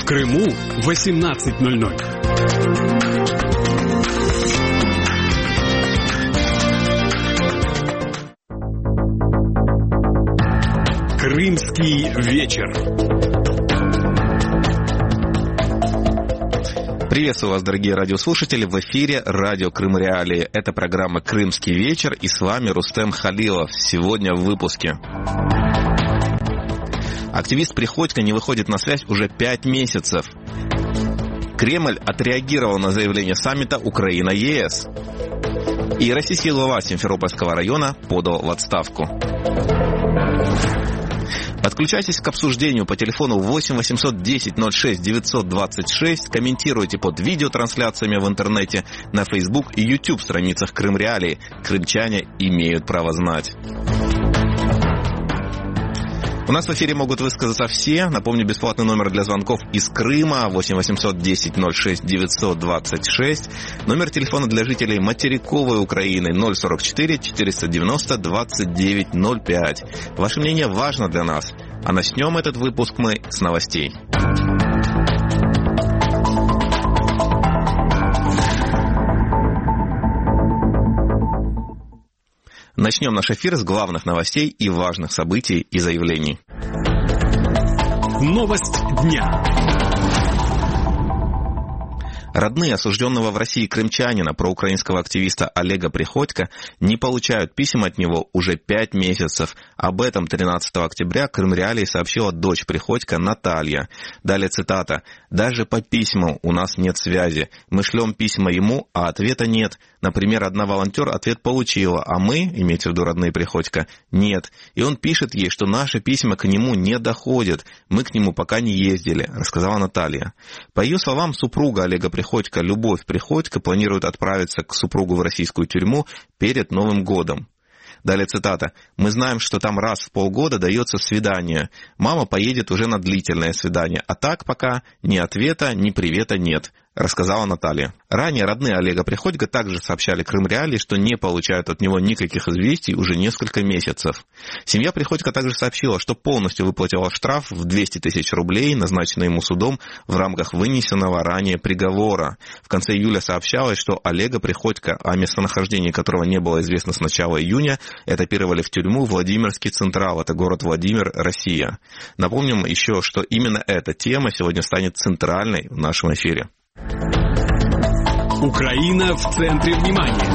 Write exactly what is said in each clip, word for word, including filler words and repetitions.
Крыму восемнадцать ноль ноль. Крымский вечер. Приветствую вас, дорогие радиослушатели. В эфире радио Крым Реалии. Это программа «Крымский вечер», и с вами Рустем Халилов. Сегодня в выпуске. Активист Приходько не выходит на связь уже пять месяцев. Кремль отреагировал на заявление саммита Украина-ЕС. И российский глава Симферопольского района подал в отставку. Подключайтесь к обсуждению по телефону восемь восемьсот десять ноль шесть девятьсот двадцать шесть, комментируйте под видеотрансляциями в интернете, на Facebook и YouTube страницах Крым Реалии. Крымчане имеют право знать. У нас в эфире могут высказаться все. Напомню, бесплатный номер для звонков из Крыма восемь восемьсот десять ноль шесть девятьсот двадцать шесть. Номер телефона для жителей материковой Украины ноль сорок четыре четыреста девяносто двадцать девять ноль пять. Ваше мнение важно для нас. А начнем этот выпуск мы с новостей. Начнем наш эфир с главных новостей и важных событий и заявлений. Новость дня. Родные осужденного в России крымчанина, проукраинского активиста Олега Приходько, не получают писем от него уже пять месяцев. Об этом тринадцатого октября Крым Реалии сообщила дочь Приходько Наталья. Далее цитата. «Даже по письмам у нас нет связи. Мы шлем письма ему, а ответа нет. Например, одна волонтер ответ получила, а мы, имеется в виду родные Приходько, нет. И он пишет ей, что наши письма к нему не доходят. Мы к нему пока не ездили», рассказала Наталья. По ее словам, супруга Олега Приходько, Любовь Приходько, планирует отправиться к супругу в российскую тюрьму перед Новым годом. Далее цитата. «Мы знаем, что там раз в полгода дается свидание. Мама поедет уже на длительное свидание, а так пока ни ответа, ни привета нет», рассказала Наталья. Ранее родные Олега Приходько также сообщали Крым Реалии, что не получают от него никаких известий уже несколько месяцев. Семья Приходько также сообщила, что полностью выплатила штраф в двести тысяч рублей, назначенный ему судом в рамках вынесенного ранее приговора. В конце июля сообщалось, что Олега Приходько, о местонахождении которого не было известно с начала июня, этапировали в тюрьму Владимирский Централ, это город Владимир, Россия. Напомним еще, что именно эта тема сегодня станет центральной в нашем эфире. Украина в центре внимания.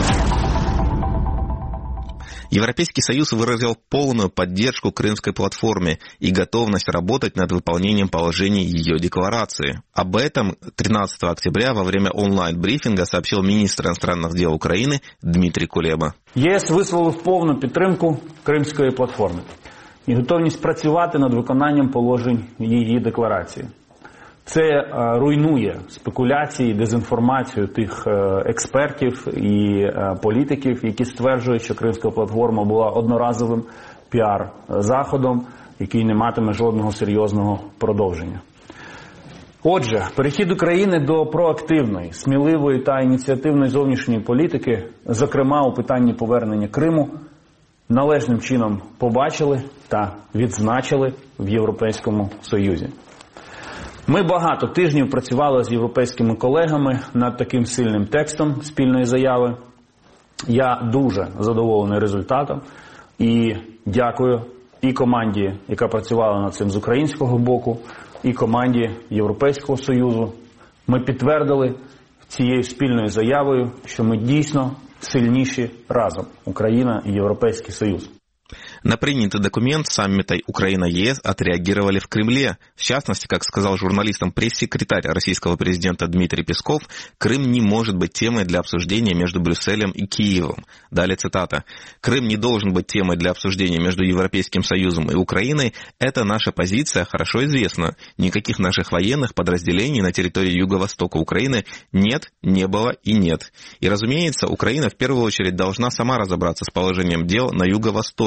Европейский Союз выразил полную поддержку Крымской платформе и готовность работать над выполнением положений ее декларации. Об этом тринадцатого октября во время онлайн-брифінга сообщил міністр иностранных дел України Дмитрий Кулеба. ЄС висловив повну підтримку Кримської платформи і готовність працювати над виконанням положень її декларації. Це руйнує спекуляції, дезінформацію тих експертів і політиків, які стверджують, що Кримська платформа була одноразовим піар-заходом, який не матиме жодного серйозного продовження. Отже, перехід України до проактивної, сміливої та ініціативної зовнішньої політики, зокрема у питанні повернення Криму, належним чином побачили та відзначили в Європейському Союзі. Ми багато тижнів працювали з європейськими колегами над таким сильним текстом спільної заяви. Я дуже задоволений результатом і дякую і команді, яка працювала над цим з українського боку, і команді Європейського Союзу. Ми підтвердили цією спільною заявою, що ми дійсно сильніші разом, Україна і Європейський Союз. На принятый документ саммита Украина-ЕС отреагировали в Кремле. В частности, как сказал журналистам пресс-секретарь российского президента Дмитрий Песков, Крым не может быть темой для обсуждения между Брюсселем и Киевом. Далее цитата. «Крым не должен быть темой для обсуждения между Европейским Союзом и Украиной. Это наша позиция хорошо известна. Никаких наших военных подразделений на территории юго-востока Украины нет, не было и нет. И, разумеется, Украина в первую очередь должна сама разобраться с положением дел на юго-востоке,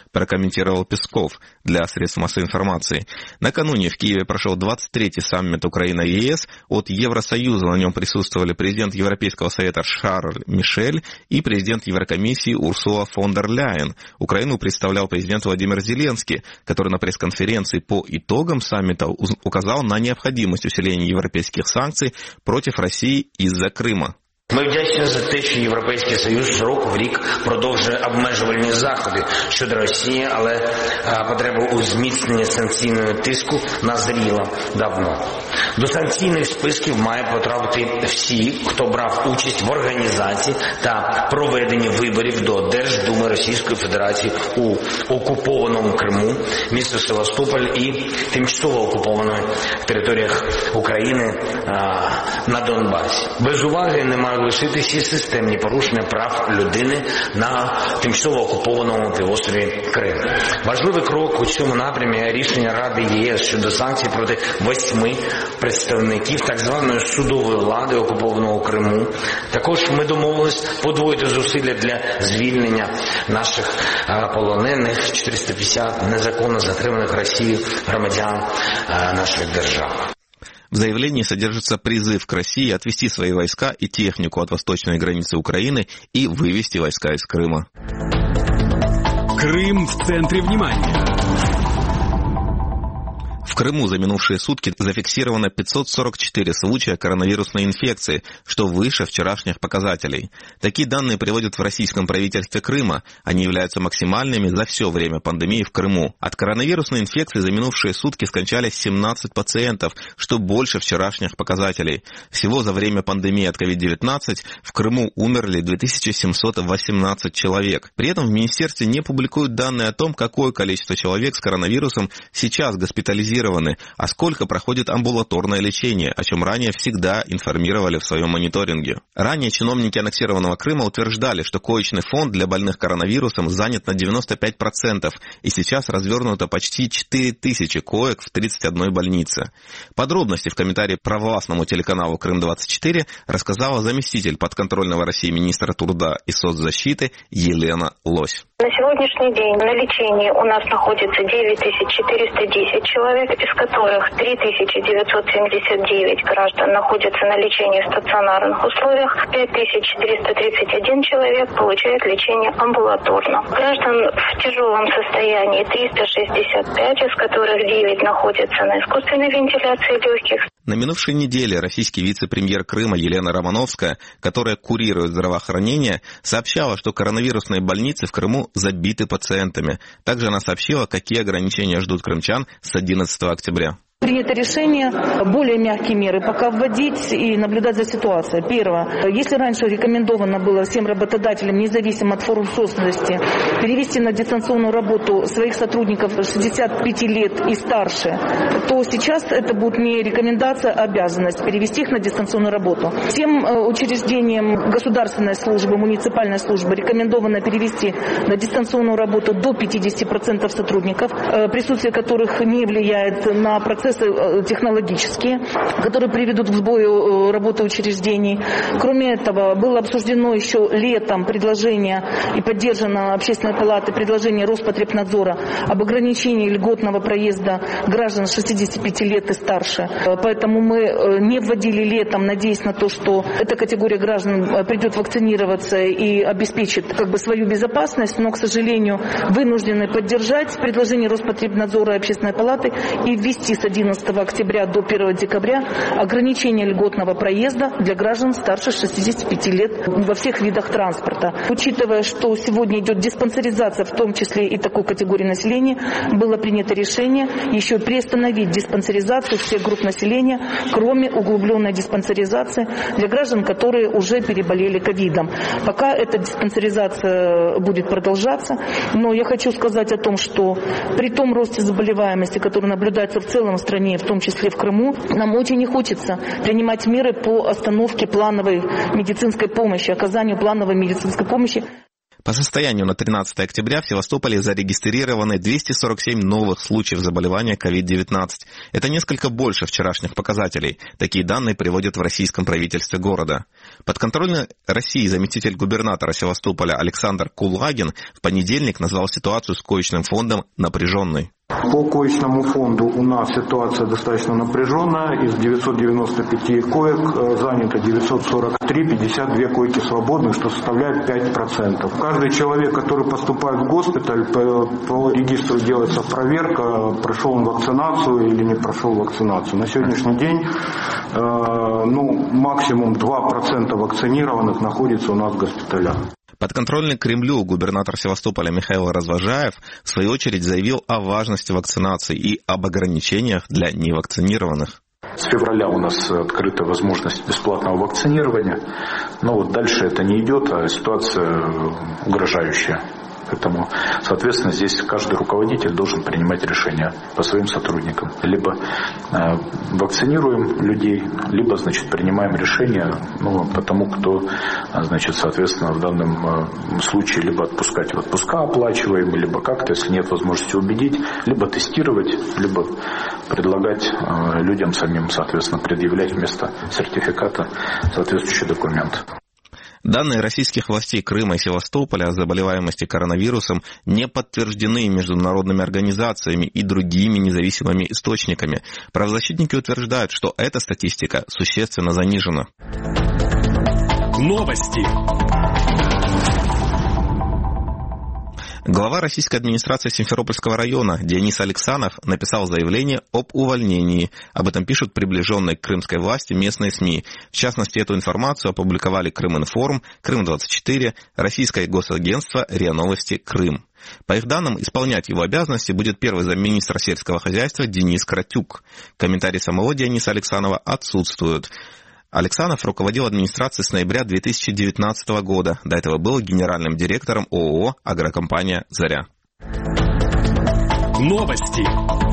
прокомментировал Песков для средств массовой информации. Накануне в Киеве прошел двадцать третий саммит Украина-ЕС. От Евросоюза на нем присутствовали президент Европейского совета Шарль Мишель и президент Еврокомиссии Урсула фон дер Ляйен. Украину представлял президент Владимир Зеленский, который на пресс-конференции по итогам саммита указал на необходимость усиления европейских санкций против России из-за Крыма. Ми вдячні за те, що Європейський Союз з року в рік продовжує обмежувальні заходи щодо Росії, але а, потреба у зміцненні санкційного тиску назріла давно. До санкційних списків має потрапити всі, хто брав участь в організації та проведенні виборів до Держдуми Російської Федерації у окупованому Криму, місто Севастополь і тимчасово окупованих територіях України а, на Донбасі. Без уваги немає лишити всі системні порушення прав людини на тимчасово окупованому півострові Крим. Важливий крок у цьому напрямі – рішення Ради ЄС щодо санкцій проти восьми представників так званої судової влади окупованого Криму. Також ми домовились подвоїти зусилля для звільнення наших полонених, чотириста п'ятдесят незаконно затриманих Росією громадян наших держав. В заявлении содержится призыв к России отвести свои войска и технику от восточной границы Украины и вывести войска из Крыма. Крым в центре внимания. В Крыму за минувшие сутки зафиксировано пятьсот сорок четыре случая коронавирусной инфекции, что выше вчерашних показателей. Такие данные приводят в российском правительстве Крыма. Они являются максимальными за все время пандемии в Крыму. От коронавирусной инфекции за минувшие сутки скончались семнадцать пациентов, что больше вчерашних показателей. Всего за время пандемии от ковид девятнадцать в Крыму умерли две тысячи семьсот восемнадцать человек. При этом в министерстве не публикуют данные о том, какое количество человек с коронавирусом сейчас госпитализированы, а сколько проходит амбулаторное лечение, о чем ранее всегда информировали в своем мониторинге. Ранее чиновники аннексированного Крыма утверждали, что коечный фонд для больных коронавирусом занят на девяносто пять процентов, и сейчас развернуто почти четыре тысячи коек в тридцати одной больнице. Подробности в комментарии провластному телеканалу Крым двадцать четыре рассказала заместитель подконтрольного России министра труда и соцзащиты Елена Лось. На сегодняшний день на лечении у нас находится девять тысяч четыреста десять человек, из которых три тысячи девятьсот семьдесят девять граждан находятся на лечении в стационарных условиях, пять тысяч четыреста тридцать один человек получает лечение амбулаторно. Граждан в тяжелом состоянии триста шестьдесят пять, из которых девять находятся на искусственной вентиляции легких. На минувшей неделе российский вице-премьер Крыма Елена Романовская, которая курирует здравоохранение, сообщала, что коронавирусные больницы в Крыму забиты пациентами. Также она сообщила, какие ограничения ждут крымчан с одиннадцатого октября. Принято решение более мягкие меры пока вводить и наблюдать за ситуацией. Первое. Если раньше рекомендовано было всем работодателям, независимо от форм собственности, перевести на дистанционную работу своих сотрудников шестидесяти пяти лет и старше, то сейчас это будет не рекомендация, а обязанность перевести их на дистанционную работу. Всем учреждениям государственной службы, муниципальной службы рекомендовано перевести на дистанционную работу до пятидесяти процентов сотрудников, присутствие которых не влияет на процесс технологические, которые приведут к сбою работы учреждений. Кроме этого, было обсуждено еще летом предложение и поддержано Общественной палатой предложение Роспотребнадзора об ограничении льготного проезда граждан шестидесяти пяти лет и старше. Поэтому мы не вводили летом, надеясь на то, что эта категория граждан придет вакцинироваться и обеспечит как бы свою безопасность, но, к сожалению, вынуждены поддержать предложение Роспотребнадзора и Общественной палаты и ввести с одиннадцатого октября до первого декабря ограничение льготного проезда для граждан старше шестидесяти пяти лет во всех видах транспорта. Учитывая, что сегодня идет диспансеризация, в том числе и такой категории населения, было принято решение еще приостановить диспансеризацию всех групп населения, кроме углубленной диспансеризации для граждан, которые уже переболели ковидом. Пока эта диспансеризация будет продолжаться, но я хочу сказать о том, что при том росте заболеваемости, который наблюдается в целом в стране, в том числе в Крыму, нам очень не хочется принимать меры по остановке плановой медицинской помощи, оказанию плановой медицинской помощи. По состоянию на тринадцатое октября в Севастополе зарегистрированы двести сорок семь новых случаев заболевания ковид девятнадцать. Это несколько больше вчерашних показателей. Такие данные приводят в российском правительстве города. Подконтрольный России заместитель губернатора Севастополя Александр Кулагин в понедельник назвал ситуацию с коечным фондом напряженной. По коечному фонду у нас ситуация достаточно напряженная. Из девятисот девяноста пяти коек занято девятьсот сорок три, пятьдесят две койки свободных, что составляет пять процентов. Каждый человек, который поступает в госпиталь, по, по регистру делается проверка, прошел он вакцинацию или не прошел вакцинацию. На сегодняшний день э, ну, максимум два процента вакцинированных находится у нас в госпиталях. Подконтрольный Кремлю губернатор Севастополя Михаил Развожаев в свою очередь заявил о важности вакцинации и об ограничениях для невакцинированных. С февраля у нас открыта возможность бесплатного вакцинирования, но вот дальше это не идет, а ситуация угрожающая. Поэтому, соответственно, здесь каждый руководитель должен принимать решения по своим сотрудникам. Либо э, вакцинируем людей, либо, значит, принимаем решения, ну, по тому, кто, значит, соответственно, в данном э, случае либо отпускать в отпуска оплачиваемые, либо как-то, если нет возможности убедить, либо тестировать, либо предлагать э, людям самим, соответственно, предъявлять вместо сертификата соответствующий документ. Данные российских властей Крыма и Севастополя о заболеваемости коронавирусом не подтверждены международными организациями и другими независимыми источниками. Правозащитники утверждают, что эта статистика существенно занижена. Новости. Глава российской администрации Симферопольского района Денис Алексанов написал заявление об увольнении. Об этом пишут приближенные к крымской власти местные СМИ. В частности, эту информацию опубликовали Крыминформ, Крым двадцать четыре, Российское госагентство РИА Новости Крым. По их данным, исполнять его обязанности будет первый замминистра сельского хозяйства Денис Кратюк. Комментарии самого Дениса Алексанова отсутствуют. Алексанов руководил администрацией с ноября две тысячи девятнадцатого года. До этого был генеральным директором ООО «Агрокомпания Заря». Новости.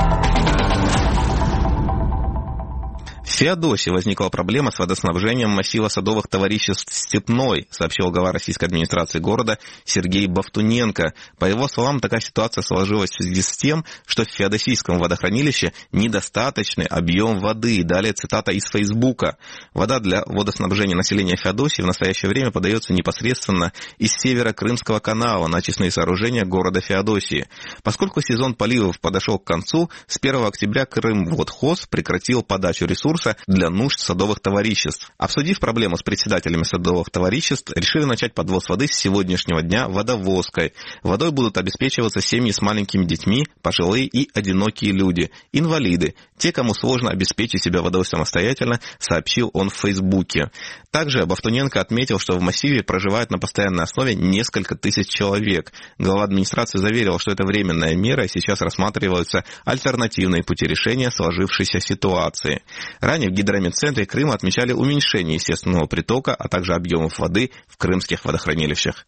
В Феодосии возникла проблема с водоснабжением массива садовых товариществ «Степной», сообщил глава российской администрации города Сергей Бовтуненко. По его словам, такая ситуация сложилась в связи с тем, что в Феодосийском водохранилище недостаточный объем воды. Далее цитата из Фейсбука. Вода для водоснабжения населения Феодосии в настоящее время подается непосредственно из севера Крымского канала на очистные сооружения города Феодосии. Поскольку сезон поливов подошел к концу, с первого октября Крымводхоз прекратил подачу ресурса для нужд садовых товариществ. Обсудив проблему с председателями садовых товариществ, решили начать подвоз воды с сегодняшнего дня водовозкой. Водой будут обеспечиваться семьи с маленькими детьми, пожилые и одинокие люди, инвалиды, те, кому сложно обеспечить себя водой самостоятельно, сообщил он в Фейсбуке. Также Бовтуненко отметил, что в массиве проживает на постоянной основе несколько тысяч человек. Глава администрации заверил, что это временная мера, и сейчас рассматриваются альтернативные пути решения сложившейся ситуации. Ранее в гидрометцентре Крыма отмечали уменьшение естественного притока, а также объемов воды в крымских водохранилищах.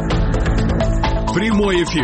Прямой эфир.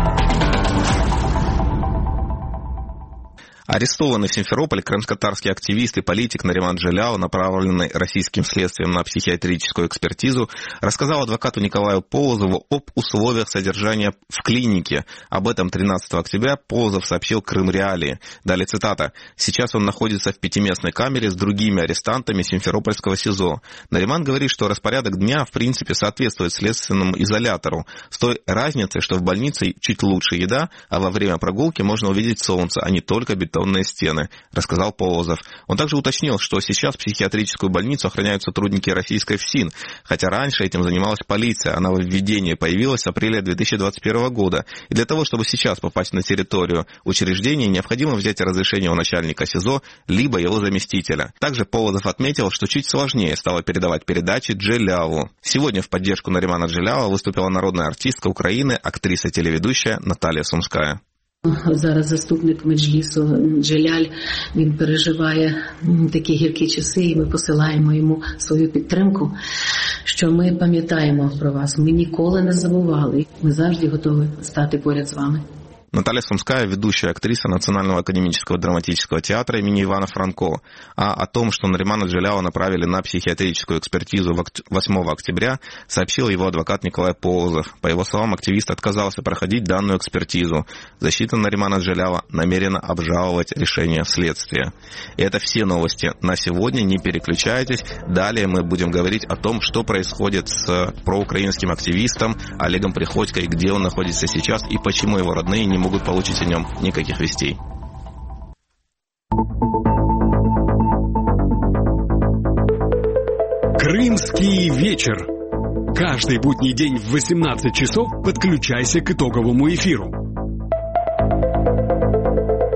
Арестованный в Симферополе крымско-татарский активист и политик Нариман Джилял, направленный российским следствием на психиатрическую экспертизу, рассказал адвокату Николаю Полозову об условиях содержания в клинике. Об этом тринадцатого октября Полозов сообщил Крым-Реалии. Далее цитата. «Сейчас он находится в пятиместной камере с другими арестантами Симферопольского СИЗО. Нариман говорит, что распорядок дня в принципе соответствует следственному изолятору, с той разницей, что в больнице чуть лучше еда, а во время прогулки можно увидеть солнце, а не только бетон стены», рассказал Полозов. Он также уточнил, что сейчас психиатрическую больницу охраняют сотрудники российской ФСИН, хотя раньше этим занималась полиция. Она в введении появилась с апреля две тысячи двадцать первого года. И для того, чтобы сейчас попасть на территорию учреждения, необходимо взять разрешение у начальника СИЗО, либо его заместителя. Также Полозов отметил, что чуть сложнее стало передавать передачи Джиляву. Сегодня в поддержку Наримана Джилява выступила народная артистка Украины, актриса-телеведущая Наталія Сумская. Зараз заступник Меджлісу Джиляль, він переживає такі гіркі часи, і ми посилаємо йому свою підтримку, що ми пам'ятаємо про вас, ми ніколи не забували, ми завжди готові стати поряд з вами. Наталья Сумская, ведущая актриса Национального академического драматического театра имени Ивана Франко. А о том, что Наримана Джелялова направили на психиатрическую экспертизу восьмого октября, сообщил его адвокат Николай Полозов. По его словам, активист отказался проходить данную экспертизу. Защита Наримана Джелялова намерена обжаловать решение следствия. И это все новости на сегодня. Не переключайтесь. Далее мы будем говорить о том, что происходит с проукраинским активистом Олегом Приходько и где он находится сейчас, и почему его родные не могут получить о нем никаких вестей. Крымский вечер. Каждый будний день в восемнадцать часов подключайся к итоговому эфиру.